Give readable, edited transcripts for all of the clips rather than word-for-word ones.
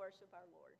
worship our Lord.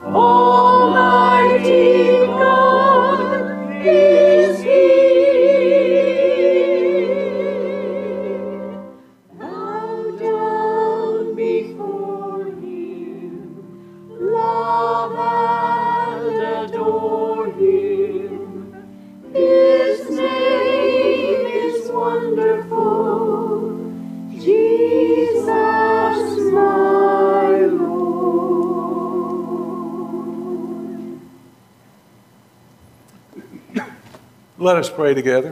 Almighty God is He. Bow down before Him, love and adore Him. His name is wonderful, Jesus my Lord. Let us pray together.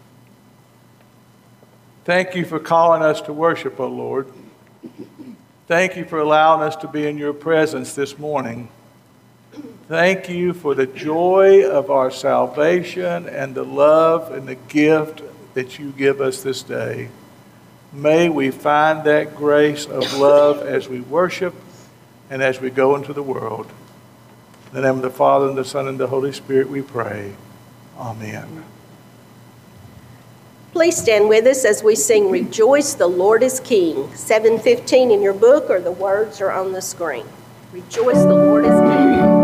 Thank you for calling us to worship, O Lord. Thank you for allowing us to be in your presence this morning. Thank you for the joy of our salvation and the love and the gift that you give us this day. May we find that grace of love as we worship and as we go into the world. In the name of the Father, and the Son, and the Holy Spirit we pray. Amen. Please stand with us as we sing Rejoice, the Lord is King. 7:15 in your book, or the words are on the screen. Rejoice, the Lord is King.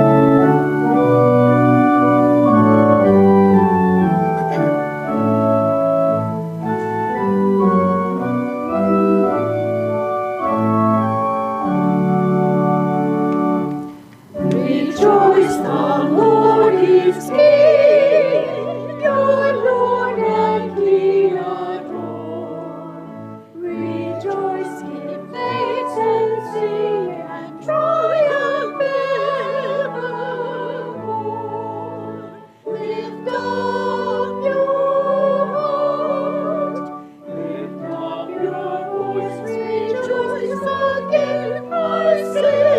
Rejoice, the Lord is King, your Lord and King adore. Rejoice, give thanks and sing and triumph evermore. Lift up your heart, lift up your voice, rejoice again, I say,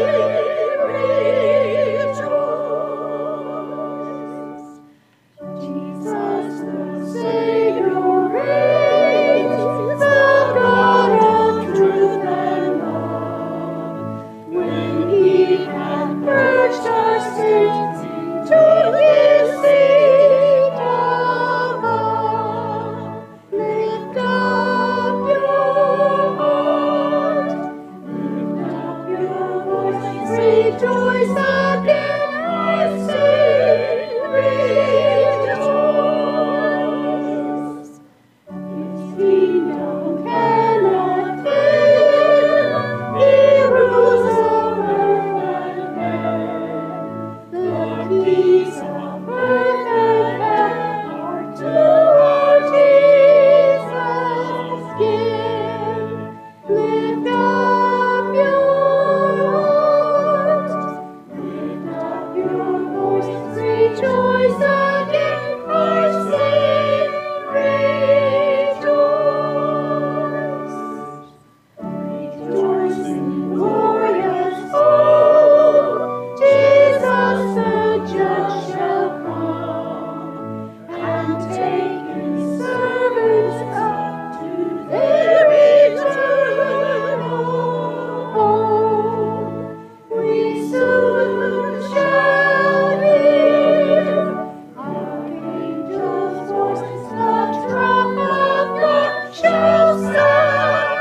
rejoice. Jesus the Savior reigns, the God of truth and love. When He hath purged our sins into His seat above, lift up your heart, lift up your voice, rejoice again, I say, rejoice. His kingdom cannot fail, He rules of earth and heaven. The peace of earth and heaven are to our Jesus give. Lift up your heart, lift up your voice, rejoice again, I say, rejoice. Rejoice in glorious hope, Jesus the Judge shall come, and take His servants up to their eternal home. We soon shall hear archangels' voices, the trump of God shall sound,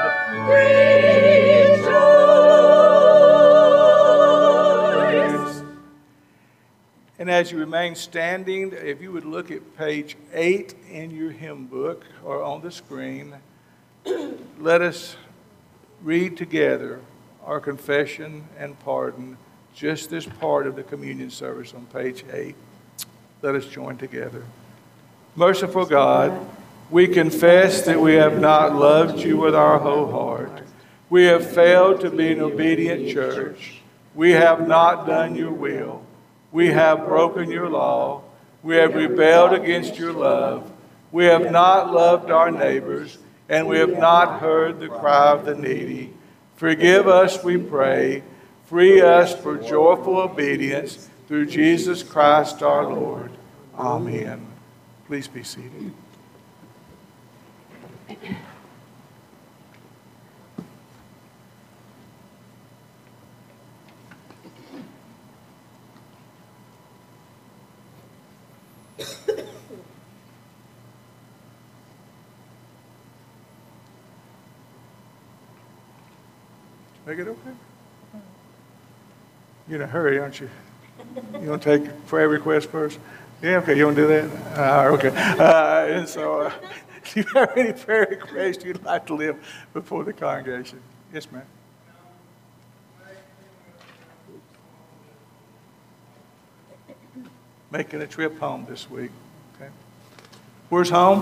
rejoice. And as you remain standing, if you would look at page 8 in your hymn book or on the screen, let us read together our confession and pardon, just this part of the communion service on page 8. Let us join together. Merciful God, we confess that we have not loved you with our whole heart. We have failed to be an obedient church. We have not done your will. We have broken your law. We have rebelled against your love. We have not loved our neighbors, and we have not heard the cry of the needy. Forgive us, we pray. Free us for joyful obedience through Jesus Christ our Lord. Amen. Please be seated. Make it okay? You're in a hurry, aren't you? You want to take prayer requests first? Yeah, okay, you want to do that? Okay. And so, do you have any prayer requests you'd like to live before the congregation? Yes, ma'am. Making a trip home this week. Okay. Where's home?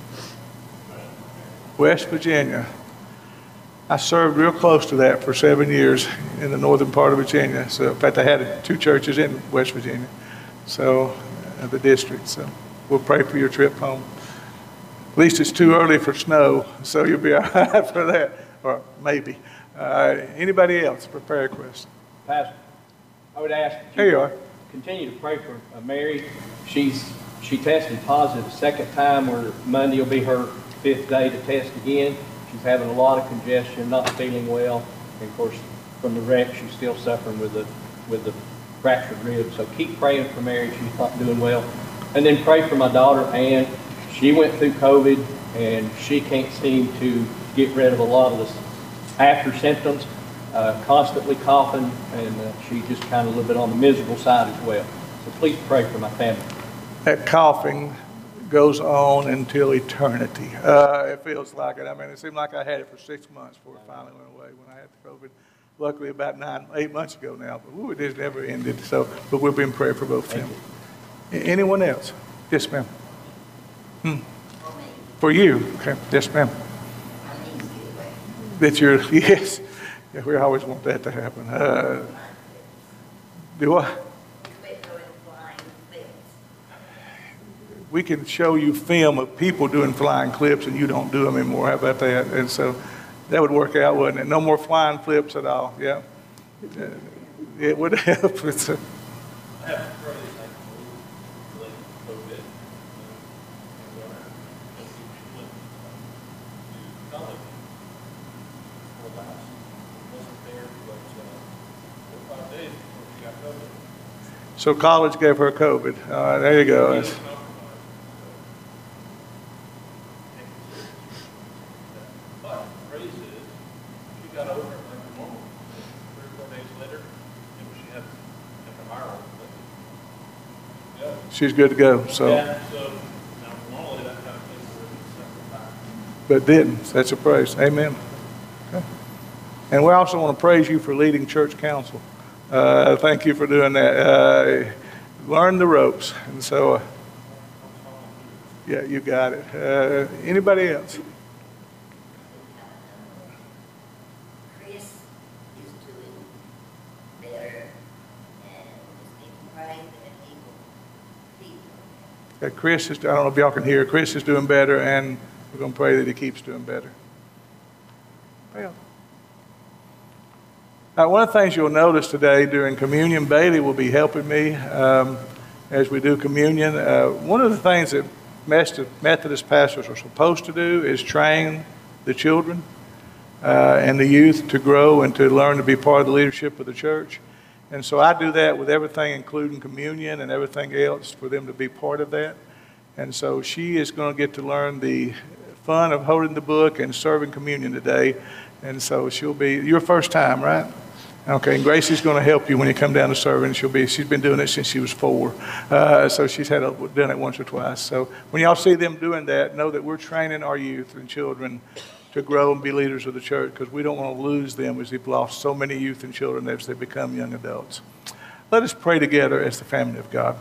West Virginia. I served real close to that for 7 years in the northern part of Virginia. So, in fact, I had 2 churches in West Virginia, so the district. So, we'll pray for your trip home. At least it's too early for snow, so you'll be all right for that, or maybe. Anybody else for prayer requests? Pastor, I would ask Here you are. continue to pray for Mary. She tested positive a second time, where Monday will be her 5th day to test again. She's having a lot of congestion, not feeling well. And of course, from the wreck, she's still suffering with the fractured rib. So keep praying for Mary. She's not doing well. And then pray for my daughter, Ann. She went through COVID, and she can't seem to get rid of a lot of the after symptoms, constantly coughing, and she's just kind of a little bit on the miserable side as well. So please pray for my family. That coughing goes on until eternity. It feels like it. I mean, it seemed like I had it for 6 months before it finally went away when I had the COVID. Luckily, about 8 months ago now, but it just never ended. So, but we've been praying for both of them. Anyone else? Yes, ma'am. For you? Okay. Yes, ma'am. That's your, yes. Yeah, we always want that to happen. Do what? We can show you film of people doing flying flips and you don't do them anymore. How about that? And so that would work out, wouldn't it? No more flying flips at all. Yeah. It would help. It's a, so college gave her COVID. There you go. She's good to go. So, Yeah, so normally that kind of thing would have but didn't. That's a praise. Amen. Okay. And we also want to praise you for leading church council. Thank you for doing that. Learn the ropes. And so, yeah, you got it. Anybody else? Chris is doing better, and just need to pray that he will keep. Chris is, I don't know if y'all can hear, Chris is doing better, and we're going to pray that he keeps doing better. Well, one of the things you'll notice today during communion, Bailey will be helping me as we do communion. One of the things that Methodist pastors are supposed to do is train the children and the youth to grow and to learn to be part of the leadership of the church. And so I do that with everything, including communion and everything else, for them to be part of that. And so she is going to get to learn the fun of holding the book and serving communion today. And so she'll be your first time, right? Okay, and Gracie's going to help you when you come down to serve, and she's been doing it since she was 4. So she's done it once or twice. So when y'all see them doing that, know that we're training our youth and children to grow and be leaders of the church, because we don't want to lose them as we've lost so many youth and children as they become young adults. Let us pray together as the family of God.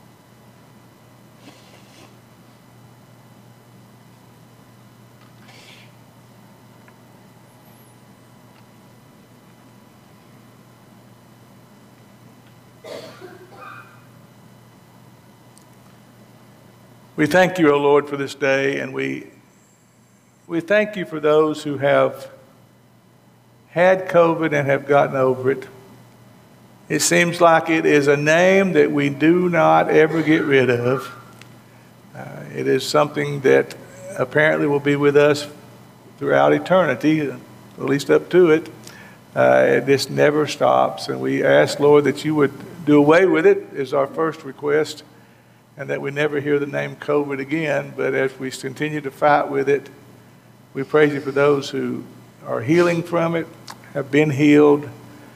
We thank you, O Lord, for this day, and we thank you for those who have had COVID and have gotten over it. It seems like it is a name that we do not ever get rid of. It is something that apparently will be with us throughout eternity, at least up to it. This never stops, and we ask, Lord, that you would do away with it is our first request, and that we never hear the name COVID again. But as we continue to fight with it, we praise you for those who are healing from it, have been healed,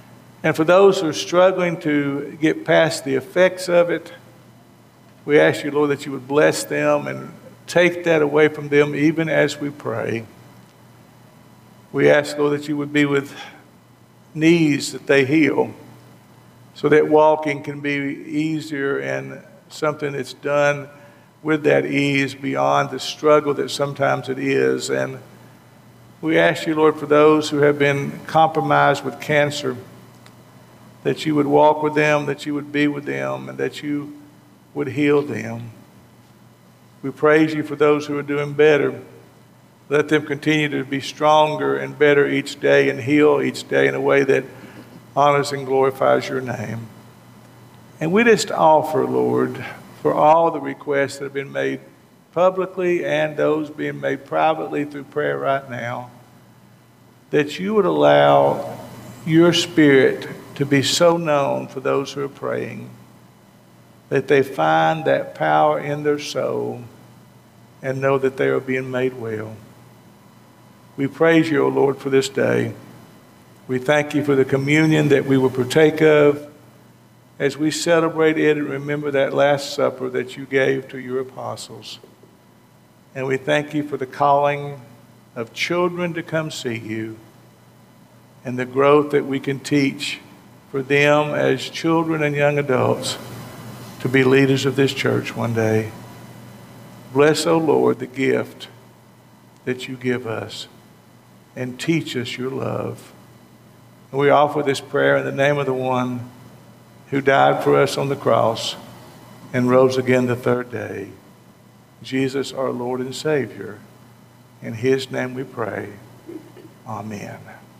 And for those who are struggling to get past the effects of it, we ask you, Lord, that you would bless them and take that away from them even as we pray. We ask, Lord, that you would be with knees that they heal so that walking can be easier and something that's done with that ease beyond the struggle that sometimes it is. And we ask you, Lord, for those who have been compromised with cancer, that you would walk with them, that you would be with them, and that you would heal them. We praise you for those who are doing better. Let them continue to be stronger and better each day and heal each day in a way that honors and glorifies your name. And we just offer, Lord, for all the requests that have been made publicly and those being made privately through prayer right now, that you would allow your Spirit to be so known for those who are praying, that they find that power in their soul and know that they are being made well. We praise you, O Lord, for this day. We thank you for the communion that we will partake of as we celebrate it and remember that Last Supper that you gave to your apostles. And we thank you for the calling of children to come see you and the growth that we can teach for them as children and young adults to be leaders of this church one day. Bless, O Lord, the gift that you give us and teach us your love. And we offer this prayer in the name of the one who died for us on the cross and rose again the third day, Jesus, our Lord and Savior. In his name we pray. Amen.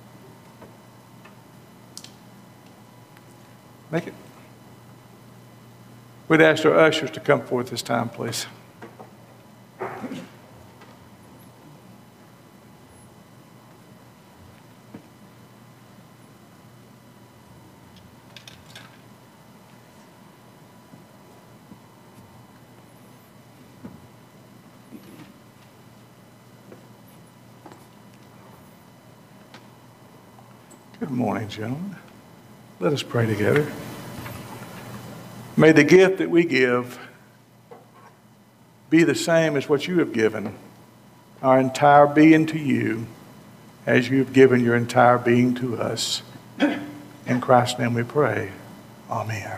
Make it. We'd ask our ushers to come forth this time, please. Good morning, gentlemen. Let us pray together. May the gift that we give be the same as what you have given, our entire being to you, as you have given your entire being to us. In Christ's name we pray. Amen.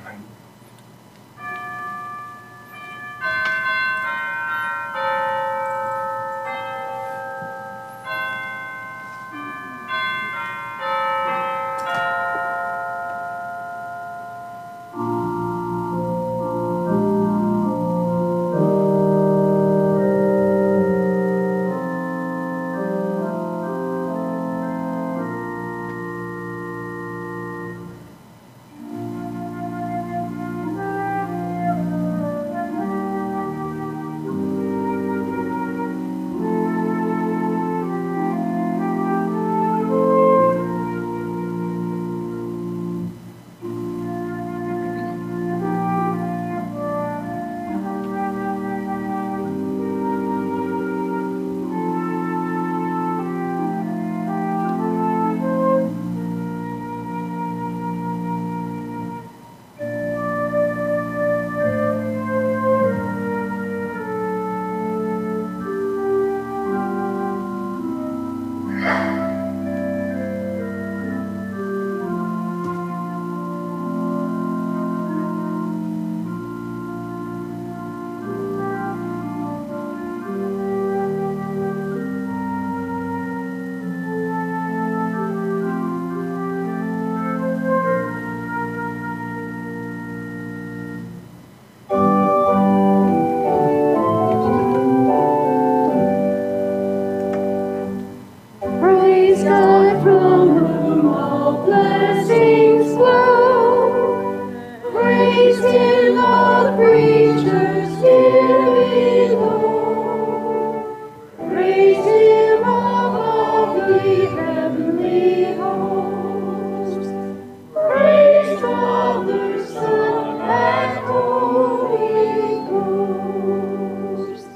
Praise God from whom all blessings flow. Praise Him, all creatures here below. Praise Him, all the heavenly hosts. Praise Father, Son, and Holy Ghost.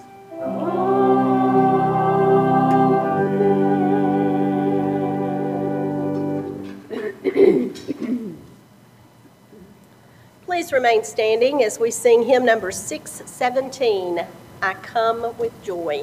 Amen. Please remain standing as we sing hymn number 617, I Come with Joy.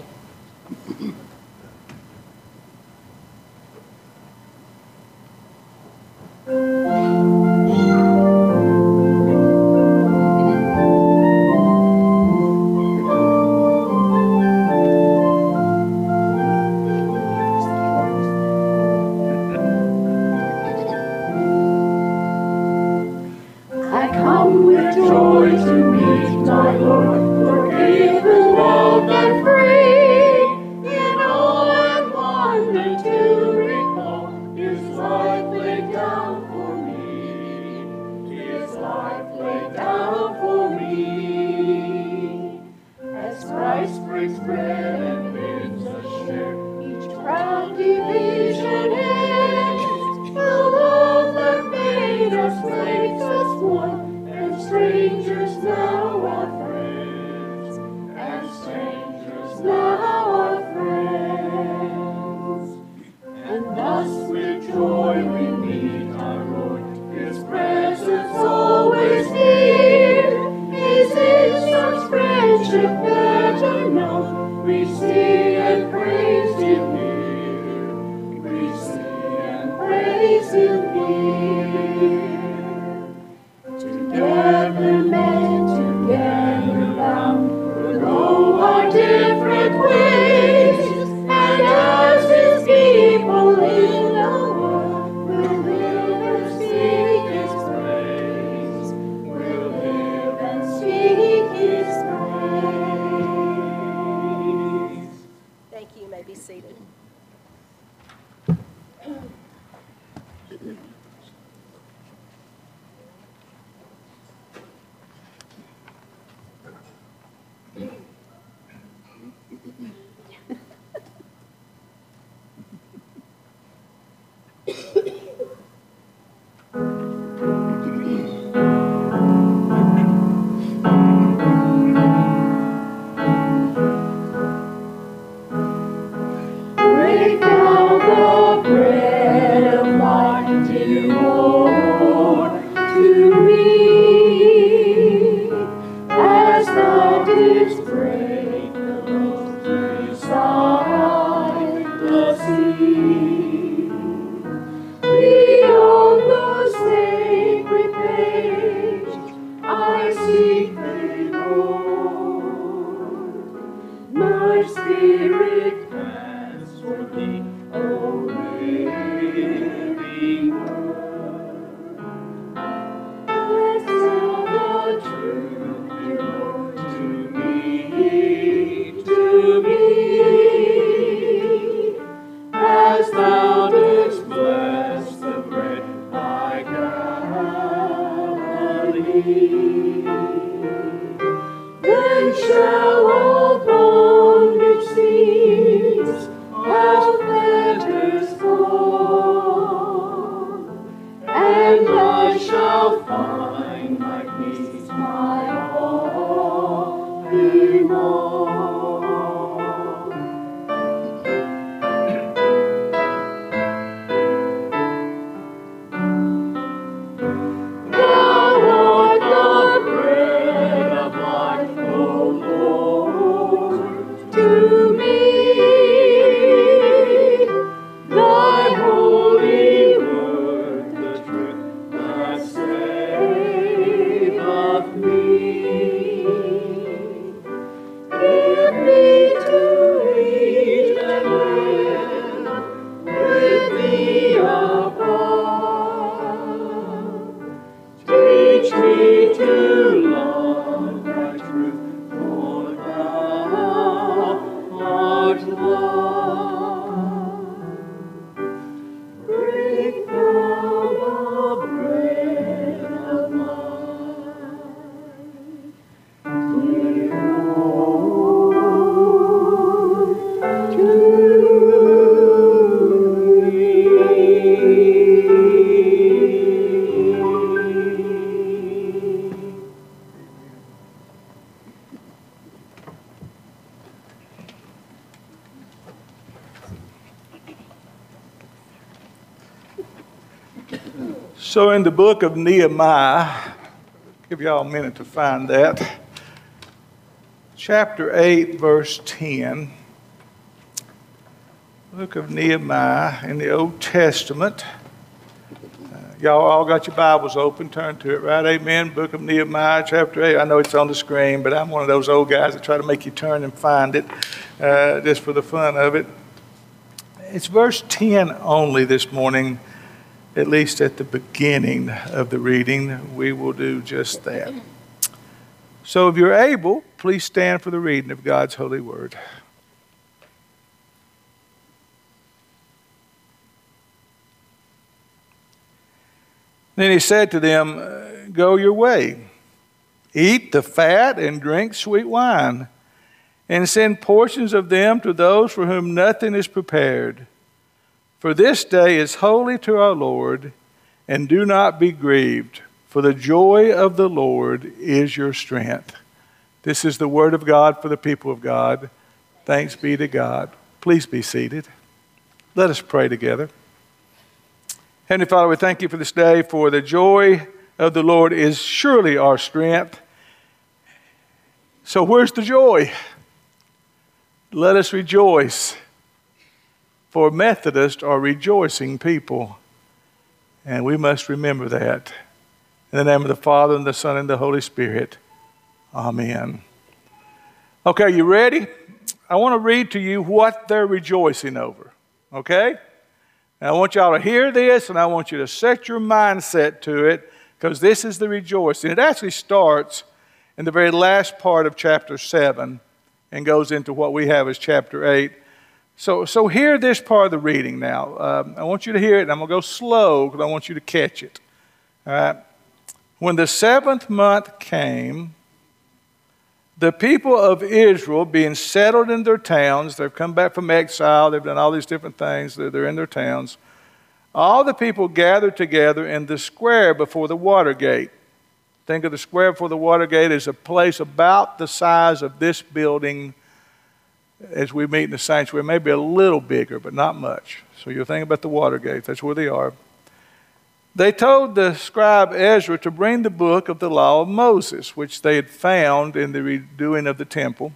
I come with joy to meet my Lord, forgiven, loved, and free. In awe and wonder to recall His life laid down for me. His life laid down for me. As Christ breaks bread and bids us share each proud division ends, the love that made us makes us one, and strangers now are friends, and strangers now are friends. And thus with joy we meet our Lord, His presence always near. His insights, friendship better known, we see and praise Him here. We see and praise Him here. Together men, together bound, we'll go our different ways, and as His people in the world, we'll live and seek His praise. We'll live and seek His praise. Thank you. You may be seated. Break now the bread of life, dear Lord, to me, as Thou didst break the loaves beside the sea. Beyond the sacred page, I seek Thee, Lord. My spirit pants for Thee, O living Word. Bless Thou the truth, dear Lord, to me, as Thou didst bless the bread by Galilee. Then shall all bondage cease, all fetters fall, and I shall find my peace, my all in all. Thou art the bread of life, O Lord, to me. Thy holy word, the truth that saveth me. Give me to eat and live with Thee above. Teach me to love Thy truth, for Thou art love. Break Thou the bread of life, dear Lord, to me. So in the book of Nehemiah, Give y'all a minute to find that. Chapter 8, verse 10. Book of Nehemiah in the Old Testament. Y'all all got your Bibles open. Turn to it, right? Amen. Book of Nehemiah, chapter 8. I know it's on the screen, but I'm one of those old guys that try to make you turn and find it just for the fun of it. It's verse 10 only this morning, at least at the beginning of the reading. We will do just that. So if you're able, please stand for the reading of God's holy word. Then he said to them, "Go your way, eat the fat and drink sweet wine, and send portions of them to those for whom nothing is prepared. For this day is holy to our Lord, and do not be grieved, for the joy of the Lord is your strength." This is the word of God for the people of God. Thanks be to God. Please be seated. Let us pray together. Heavenly Father, we thank you for this day, for the joy of the Lord is surely our strength. So where's the joy? Let us rejoice, for Methodists are rejoicing people, and we must remember that. In the name of the Father, and the Son, and the Holy Spirit. Amen. Okay, you ready? I want to read to you what they're rejoicing over, okay? And I want y'all to hear this, and I want you to set your mindset to it, because this is the rejoicing. It actually starts in the very last part of chapter 7 and goes into what we have as chapter 8. So hear this part of the reading now. I want you to hear it, and I'm going to go slow because I want you to catch it. All right? When the 7th month came, the people of Israel, being settled in their towns, they've come back from exile, they've done all these different things, they're in their towns. All the people gathered together in the square before the water gate. Think of the square before the water gate as a place about the size of this building as we meet in the sanctuary, maybe a little bigger, but not much. So you're thinking about the water gate, that's where they are. They told the scribe Ezra to bring the book of the law of Moses, which they had found in the redoing of the temple,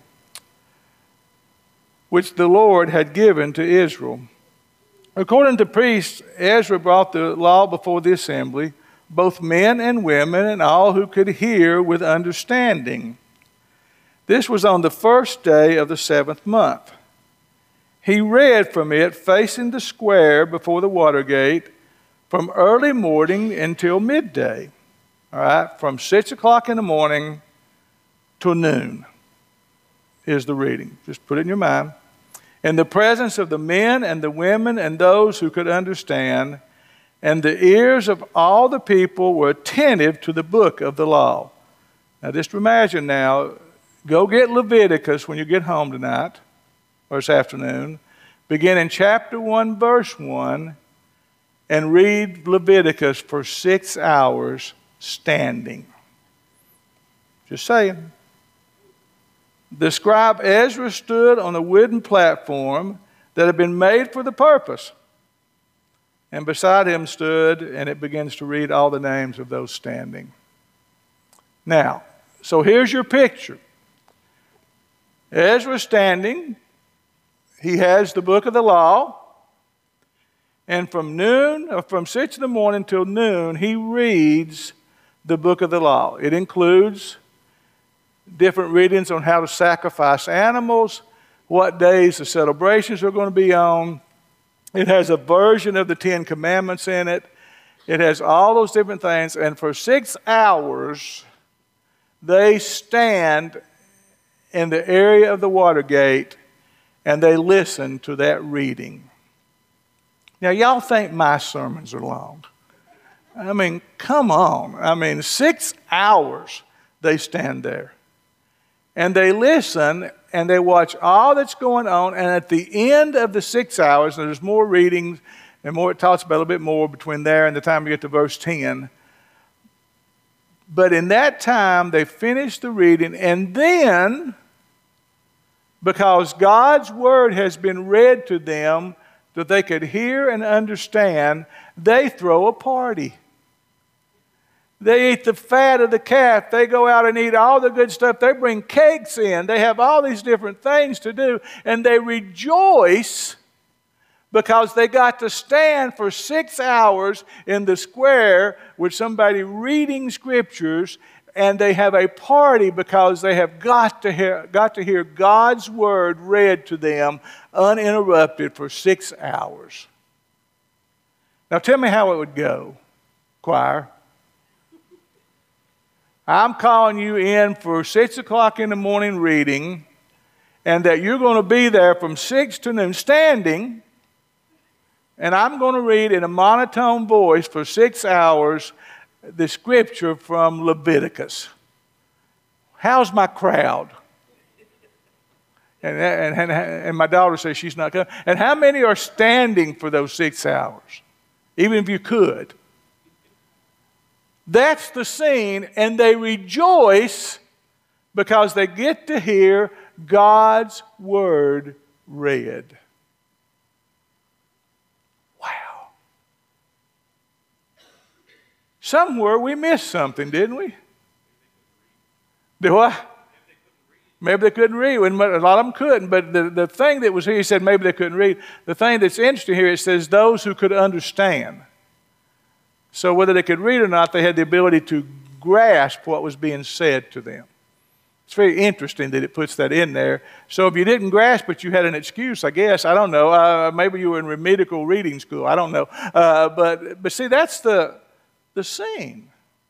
which the Lord had given to Israel. According to priests, Ezra brought the law before the assembly, both men and women, and all who could hear with understanding. This was on the first day of the 7th month. He read from it facing the square before the water gate, from early morning until midday, all right? From 6 o'clock in the morning till noon is the reading. Just put it in your mind. In the presence of the men and the women and those who could understand, and the ears of all the people were attentive to the book of the law. Now just imagine now, go get Leviticus when you get home tonight, or this afternoon. Begin in chapter 1, verse 1, and read Leviticus for 6 hours standing. Just saying. The scribe Ezra stood on a wooden platform that had been made for the purpose. And beside him stood, and it begins to read all the names of those standing. Now, so here's your picture. Ezra standing. He has the book of the law. And from 6 in the morning till noon, he reads the book of the law. It includes different readings on how to sacrifice animals, what days the celebrations are going to be on. It has a version of the 10 Commandments in it. It has all those different things. And for 6 hours, they stand in the area of the water gate and they listen to that reading. Now, y'all think my sermons are long. I mean, come on. 6 hours they stand there. And they listen and they watch all that's going on. And at the end of the 6 hours, and there's more readings and more, it talks about a little bit more between there and the time we get to verse 10. But in that time, they finish the reading, and then, because God's word has been read to them that they could hear and understand, they throw a party. They eat the fat of the calf. They go out and eat all the good stuff. They bring cakes in. They have all these different things to do. And they rejoice because they got to stand for 6 hours in the square with somebody reading scriptures. And they have a party because they have got to hear God's word read to them uninterrupted for 6 hours. Now tell me how it would go, choir. I'm calling you in for 6 o'clock in the morning reading, and that you're going to be there from 6 to noon standing, and I'm going to read in a monotone voice for 6 hours the scripture from Leviticus. How's my crowd? And my daughter says she's not coming. And how many are standing for those 6 hours? Even if you could. That's the scene, and they rejoice because they get to hear God's word read. Wow. Somewhere we missed something, didn't we? Do I? Maybe they couldn't read. A lot of them couldn't, but the thing that was here, he said maybe they couldn't read. The thing that's interesting here, it says those who could understand. So whether they could read or not, they had the ability to grasp what was being said to them. It's very interesting that it puts that in there. So if you didn't grasp it, you had an excuse, I guess. I don't know. Maybe you were in remedial reading school. I don't know. But see, that's the scene.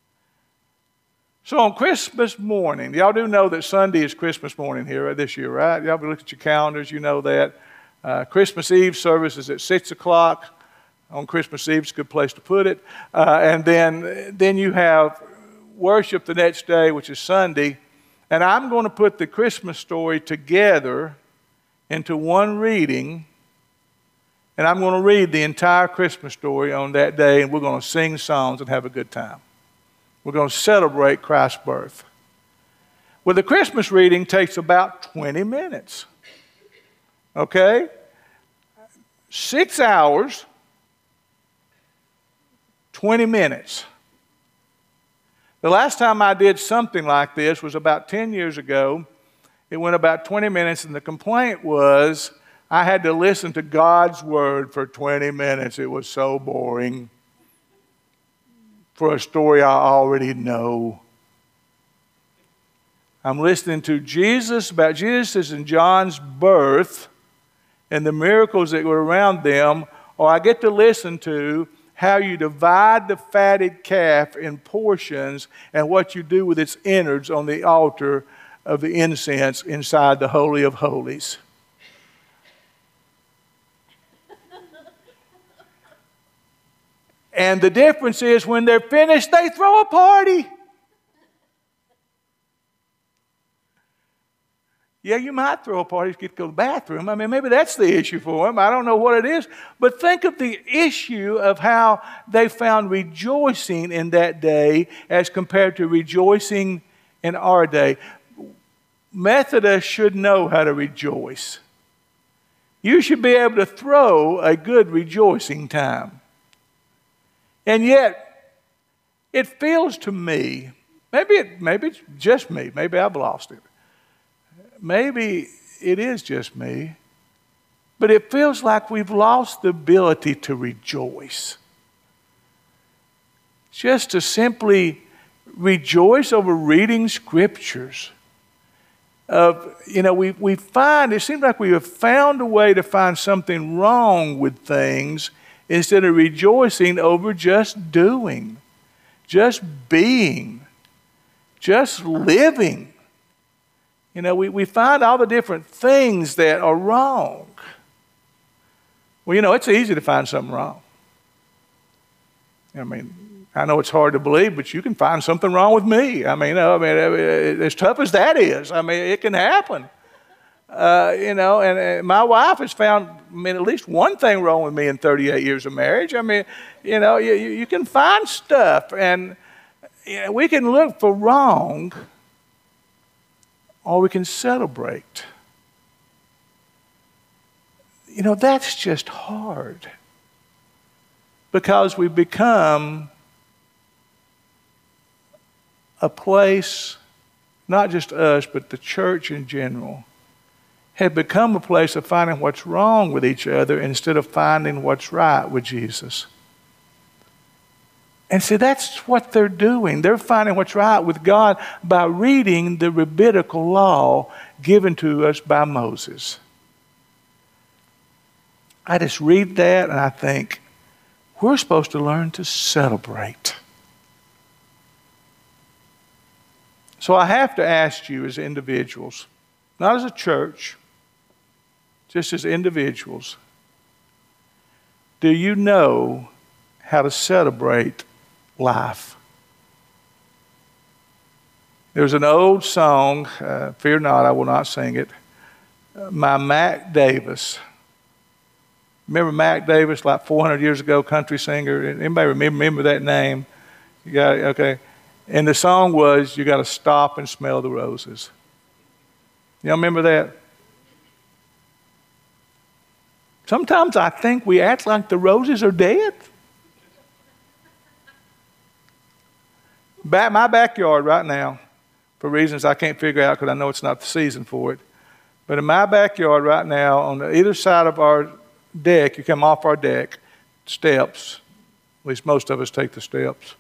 So on Christmas morning, y'all do know that Sunday is Christmas morning here this year, right? Y'all look at your calendars, you know that. Christmas Eve service is at 6 o'clock. On Christmas Eve, it's a good place to put it. And then you have worship the next day, which is Sunday. And I'm going to put the Christmas story together into one reading. And I'm going to read the entire Christmas story on that day. And we're going to sing songs and have a good time. We're going to celebrate Christ's birth. Well, the Christmas reading takes about 20 minutes. Okay? 6 hours. 20 minutes. The last time I did something like this was about 10 years ago. It went about 20 minutes, and the complaint was I had to listen to God's word for 20 minutes. It was so boring for a story I already know. I'm listening to about Jesus and John's birth and the miracles that were around them, or I get to listen to how you divide the fatted calf in portions and what you do with its innards on the altar of the incense inside the Holy of Holies. And the difference is when they're finished, they throw a party. Yeah, you might throw a party to get to go to the bathroom. I mean, maybe that's the issue for them. I don't know what it is. But think of the issue of how they found rejoicing in that day as compared to rejoicing in our day. Methodists should know how to rejoice. You should be able to throw a good rejoicing time. And yet, it feels to me, maybe it's just me, maybe I've lost it. Maybe it is just me, but it feels like we've lost the ability to rejoice. Just to simply rejoice over reading scriptures. We find, it seems like we have found a way to find something wrong with things instead of rejoicing over just doing, just being, just living. We find all the different things that are wrong. Well, it's easy to find something wrong. I know it's hard to believe, but you can find something wrong with me. As tough as that is, it can happen. And my wife has found, at least one thing wrong with me in 38 years of marriage. You can find stuff, and we can look for wrong, or we can celebrate. That's just hard. Because we become a place, not just us, but the church in general, had become a place of finding what's wrong with each other instead of finding what's right with Jesus. And see, that's what they're doing. They're finding what's right with God by reading the rabbinical law given to us by Moses. I just read that and I think, we're supposed to learn to celebrate. So I have to ask you as individuals, not as a church, just as individuals, do you know how to celebrate life? There's an old song, fear not, I will not sing it, by Mac Davis. Remember Mac Davis, like 400 years ago, country singer? Anybody remember that name? You got it? Okay. And the song was, you got to stop and smell the roses. Y'all remember that? Sometimes I think we act like the roses are dead. My backyard right now, for reasons I can't figure out because I know it's not the season for it, but in my backyard right now, on either side of our deck, you come off our deck, steps, at least most of us take the steps.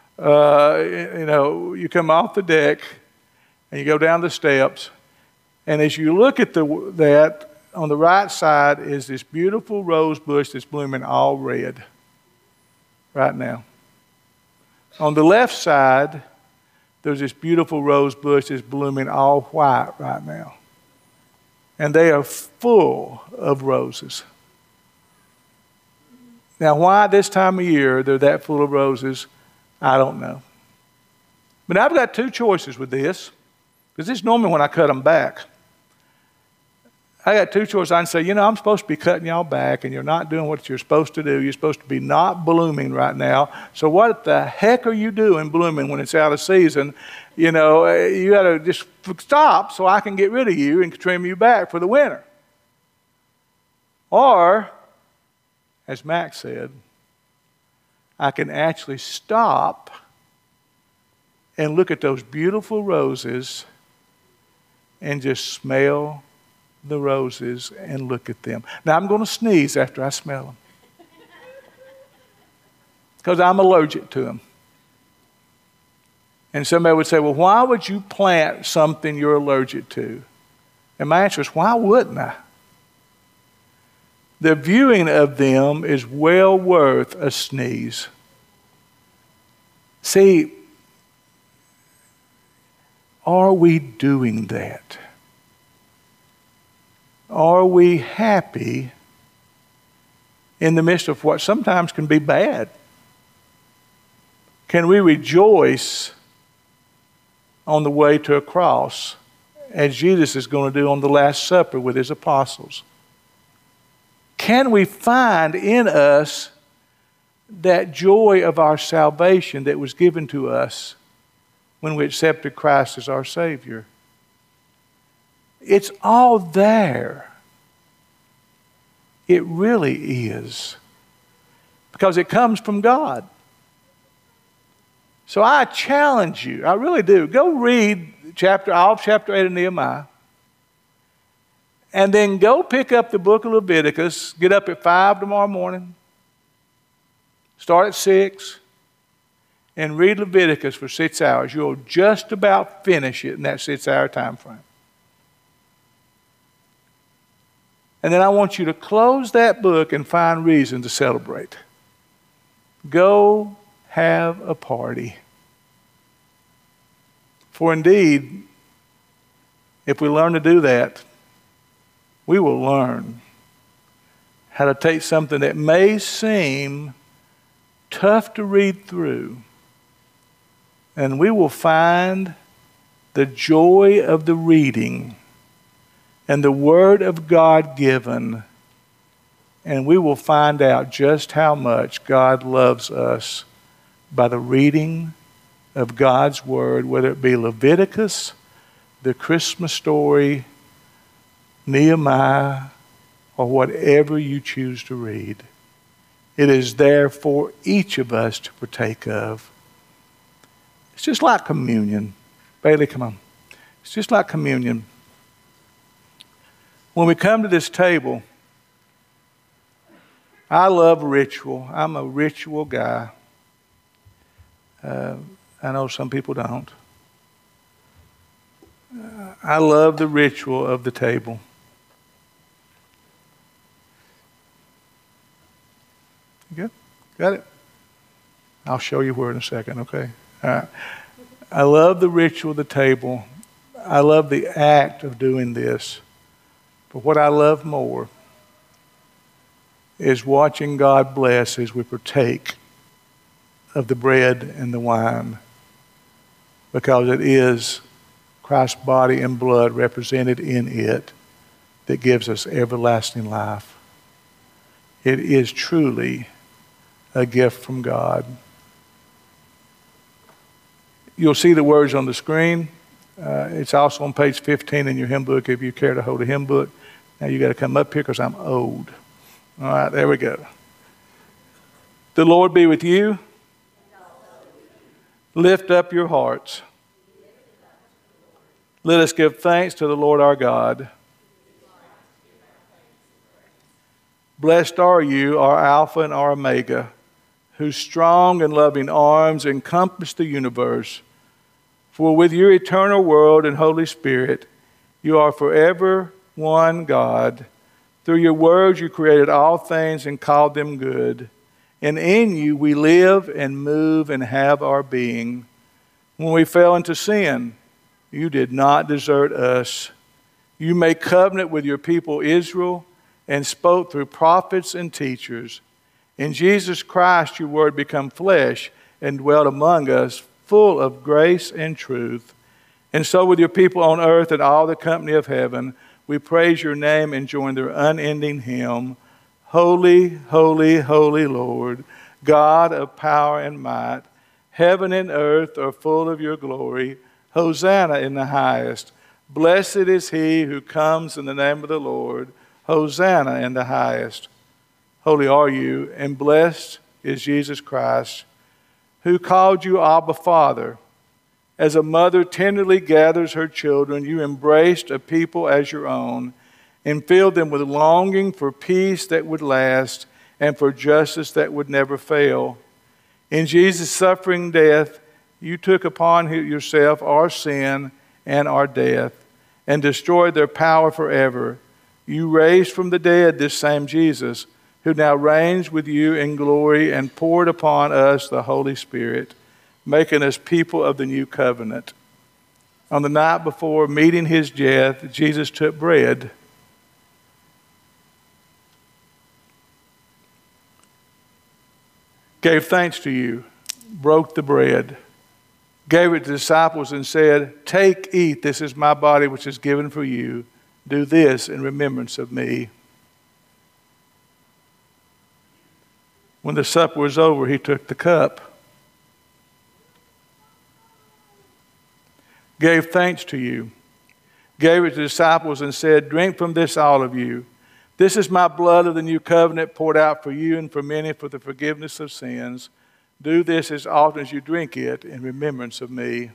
You come off the deck and you go down the steps, and as you look at that, on the right side is this beautiful rose bush that's blooming all red right now. On the left side, there's this beautiful rose bush that's blooming all white right now. And they are full of roses. Now, why this time of year they're that full of roses, I don't know. But I've got two choices with this, because this is normally when I cut them back. I got two choices. I can say, I'm supposed to be cutting y'all back, and you're not doing what you're supposed to do. You're supposed to be not blooming right now. So what the heck are you doing blooming when it's out of season? You got to just stop so I can get rid of you and trim you back for the winter. Or, as Max said, I can actually stop and look at those beautiful roses and just smell the roses and look at them. Now, I'm going to sneeze after I smell them because I'm allergic to them. And somebody would say, well, why would you plant something you're allergic to? And my answer is, why wouldn't I? The viewing of them is well worth a sneeze. See, are we doing that? Are we happy in the midst of what sometimes can be bad? Can we rejoice on the way to a cross as Jesus is going to do on the Last Supper with his apostles? Can we find in us that joy of our salvation that was given to us when we accepted Christ as our Savior? It's all there. It really is. Because it comes from God. So I challenge you, I really do. Go read all of chapter 8 of Nehemiah. And then go pick up the book of Leviticus. Get up at 5 tomorrow morning. Start at 6. And read Leviticus for 6 hours. You'll just about finish it in that 6-hour time frame. And then I want you to close that book and find reason to celebrate. Go have a party. For indeed, if we learn to do that, we will learn how to take something that may seem tough to read through, and we will find the joy of the reading and the Word of God given, and we will find out just how much God loves us by the reading of God's Word, whether it be Leviticus, the Christmas story, Nehemiah, or whatever you choose to read. It is there for each of us to partake of. It's just like communion. Bailey, come on. It's just like communion. When we come to this table, I love ritual. I'm a ritual guy. I know some people don't. I love the ritual of the table. Good? Got it? I'll show you where in a second, okay? All right. I love the ritual of the table. I love the act of doing this. But what I love more is watching God bless as we partake of the bread and the wine, because it is Christ's body and blood represented in it that gives us everlasting life. It is truly a gift from God. You'll see the words on the screen. It's also on page 15 in your hymn book if you care to hold a hymn book. Now you got to come up here because I'm old. All right, there we go. The Lord be with you. Lift up your hearts. Let us give thanks to the Lord our God. Blessed are you, our Alpha and our Omega, whose strong and loving arms encompass the universe. For with your eternal world and Holy Spirit, you are forever one God. Through your words you created all things and called them good. And in you we live and move and have our being. When we fell into sin, you did not desert us. You made covenant with your people Israel and spoke through prophets and teachers. In Jesus Christ your word became flesh and dwelt among us, full of grace and truth. And so with your people on earth and all the company of heaven, we praise your name and join their unending hymn. Holy, holy, holy Lord, God of power and might, heaven and earth are full of your glory. Hosanna in the highest. Blessed is he who comes in the name of the Lord. Hosanna in the highest. Holy are you, and blessed is Jesus Christ, who called you Abba Father. As a mother tenderly gathers her children, you embraced a people as your own and filled them with longing for peace that would last and for justice that would never fail. In Jesus' suffering death, you took upon yourself our sin and our death and destroyed their power forever. You raised from the dead this same Jesus, who now reigns with you in glory, and poured upon us the Holy Spirit, making us people of the new covenant. On the night before meeting his death, Jesus took bread. Gave thanks to you, broke the bread, gave it to the disciples and said, "Take, eat, this is my body which is given for you. Do this in remembrance of me." When the supper was over, he took the cup, gave thanks to you, gave it to the disciples and said, "Drink from this, all of you. This is my blood of the new covenant poured out for you and for many for the forgiveness of sins. Do this as often as you drink it in remembrance of me."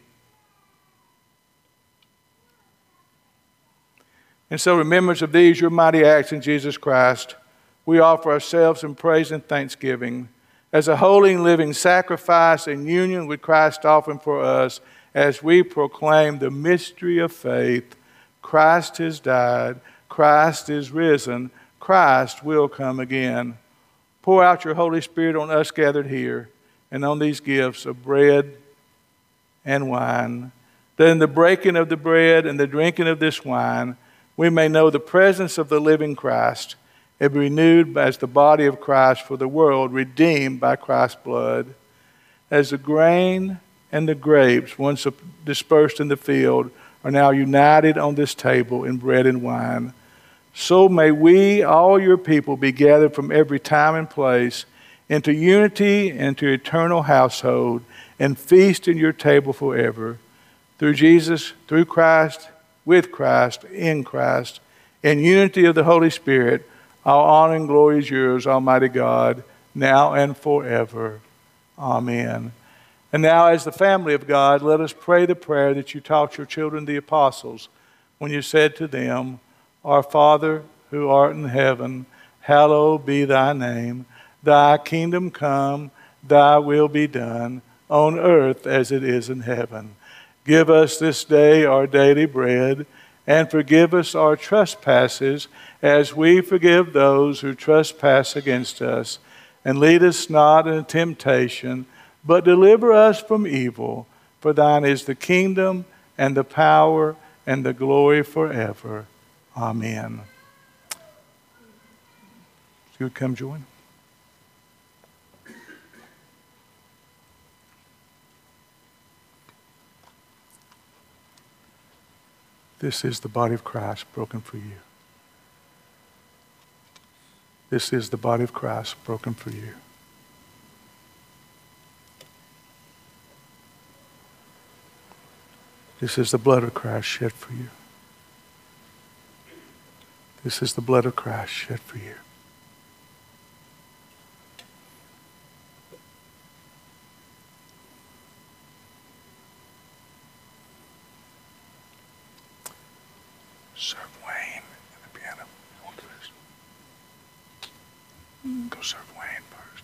And so, remembrance of these, your mighty acts in Jesus Christ, we offer ourselves in praise and thanksgiving as a holy and living sacrifice in union with Christ offering for us as we proclaim the mystery of faith. Christ has died. Christ is risen. Christ will come again. Pour out your Holy Spirit on us gathered here and on these gifts of bread and wine, that in the breaking of the bread and the drinking of this wine, we may know the presence of the living Christ and be renewed as the body of Christ for the world, redeemed by Christ's blood. As the grain and the grapes, once dispersed in the field, are now united on this table in bread and wine, so may we, all your people, be gathered from every time and place into unity and to eternal household and feast in your table forever. Through Jesus, through Christ, with Christ, in Christ, in unity of the Holy Spirit, all honor and glory is yours, Almighty God, now and forever. Amen. And now, as the family of God, let us pray the prayer that you taught your children, the apostles, when you said to them, Our Father, who art in heaven, hallowed be thy name. Thy kingdom come, thy will be done, on earth as it is in heaven. Give us this day our daily bread, and forgive us our trespasses, as we forgive those who trespass against us. And lead us not into temptation, but deliver us from evil. For thine is the kingdom, and the power, and the glory forever. Amen. You would come join. This is the body of Christ broken for you. This is the body of Christ broken for you. This is the blood of Christ shed for you. This is the blood of Christ shed for you. Serve Wayne at the piano. You want to do this? Go serve Wayne first.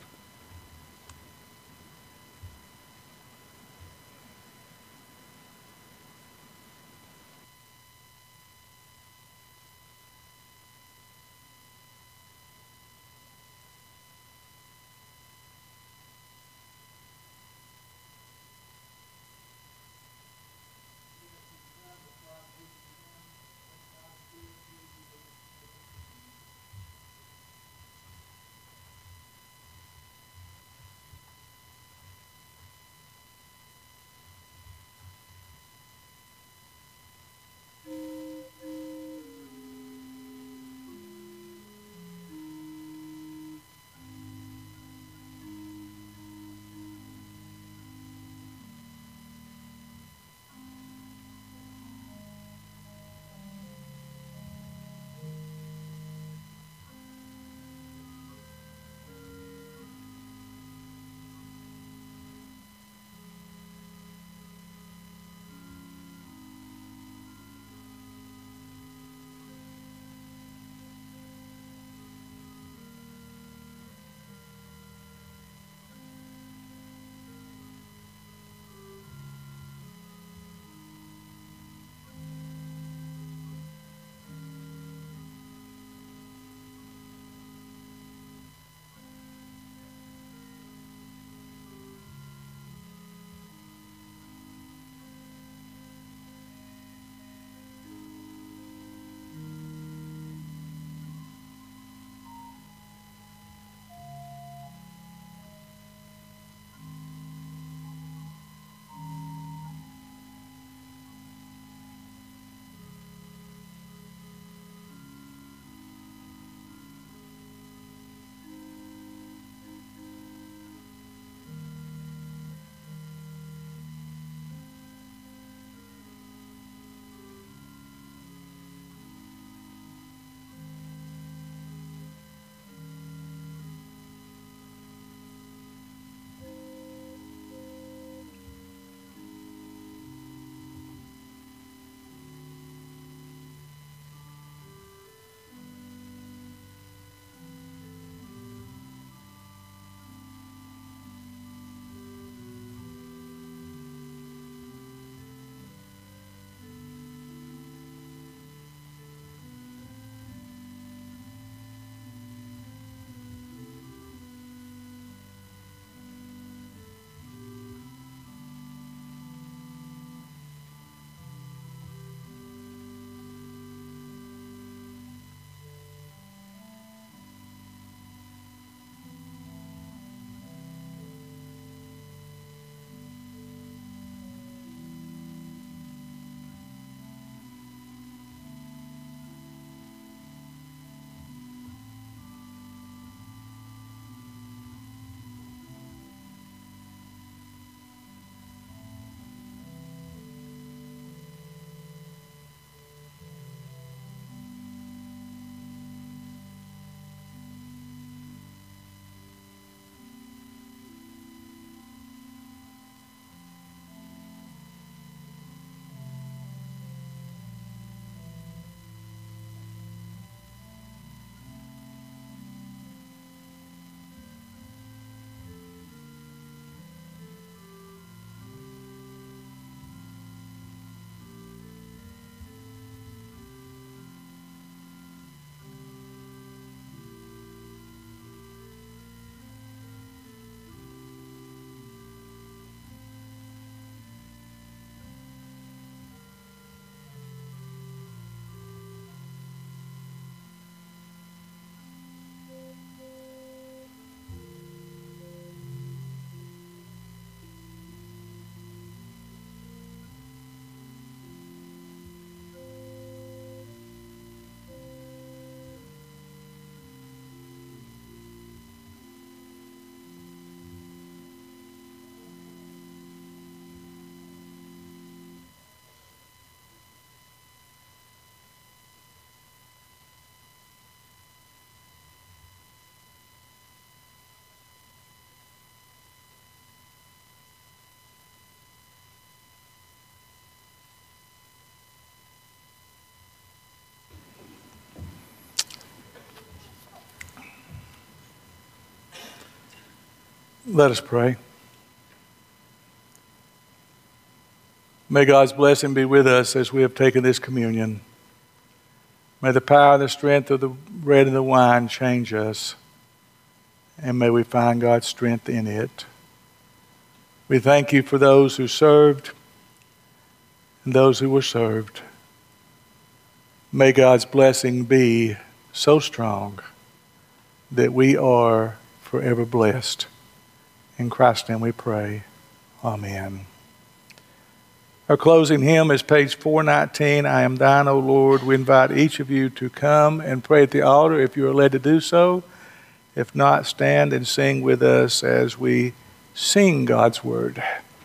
Let us pray. May God's blessing be with us as we have taken this communion. May the power and the strength of the bread and the wine change us, and may we find God's strength in it. We thank you for those who served and those who were served. May God's blessing be so strong that we are forever blessed. In Christ's name we pray. Amen. Our closing hymn is page 419, I Am Thine, O Lord. We invite each of you to come and pray at the altar if you are led to do so. If not, stand and sing with us as we sing God's word.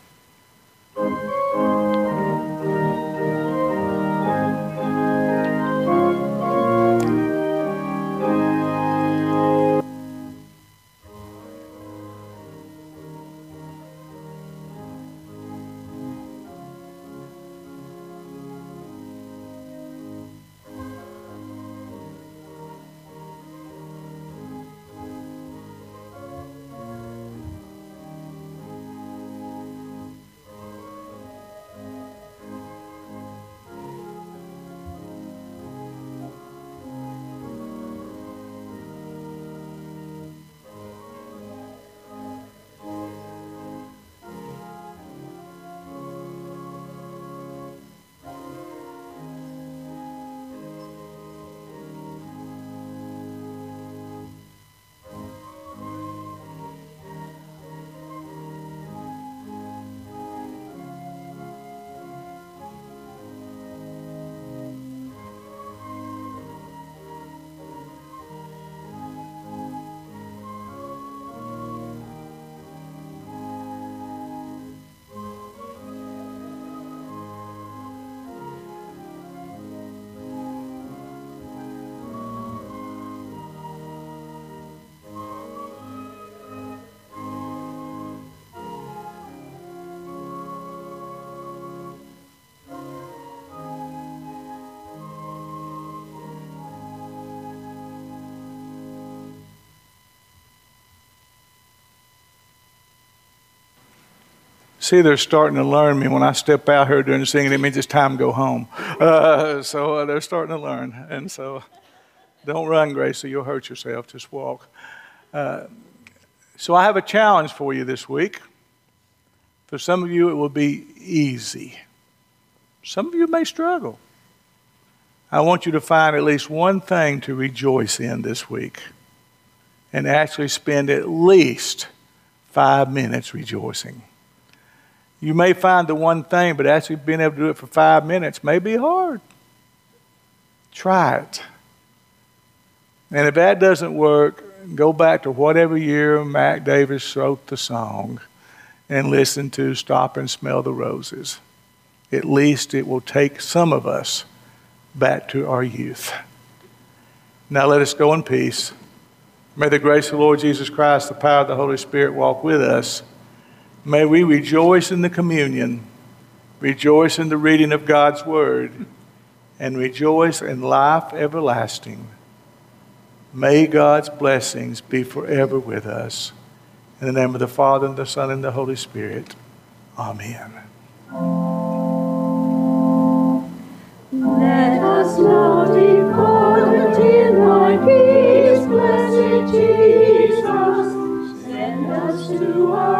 See, they're starting to learn me when I step out here during the singing. It means it's time to go home. So they're starting to learn. And so don't run, Gracie. You'll hurt yourself. Just walk. So I have a challenge for you this week. For some of you, it will be easy. Some of you may struggle. I want you to find at least one thing to rejoice in this week and actually spend at least 5 minutes rejoicing. You may find the one thing, but actually being able to do it for 5 minutes may be hard. Try it. And if that doesn't work, go back to whatever year Mac Davis wrote the song and listen to Stop and Smell the Roses. At least it will take some of us back to our youth. Now let us go in peace. May the grace of the Lord Jesus Christ, the power of the Holy Spirit walk with us. May we rejoice in the communion, rejoice in the reading of God's word, and rejoice in life everlasting. May God's blessings be forever with us. In the name of the Father, and the Son, and the Holy Spirit. Amen. Let us now depart in thy peace, blessed Jesus. Send us to our